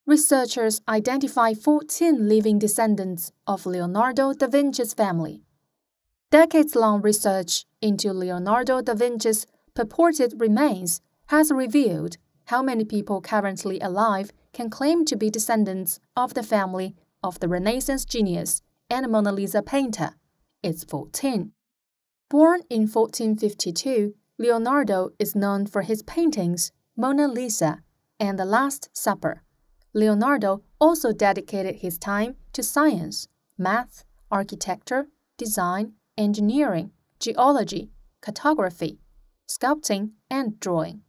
researchers identify 14 living descendants of Leonardo da Vinci's family. Decades-long research into Leonardo da Vinci's purported remains has revealed how many people currently alive can claim to be descendants of the family of the Renaissance genius and Mona Lisa painter. It's 14. Born in 1452, Leonardo is known for his paintings Mona Lisa and The Last Supper. Leonardo also dedicated his time to science, math, architecture, design, engineering, geology, cartography, sculpting, and drawing.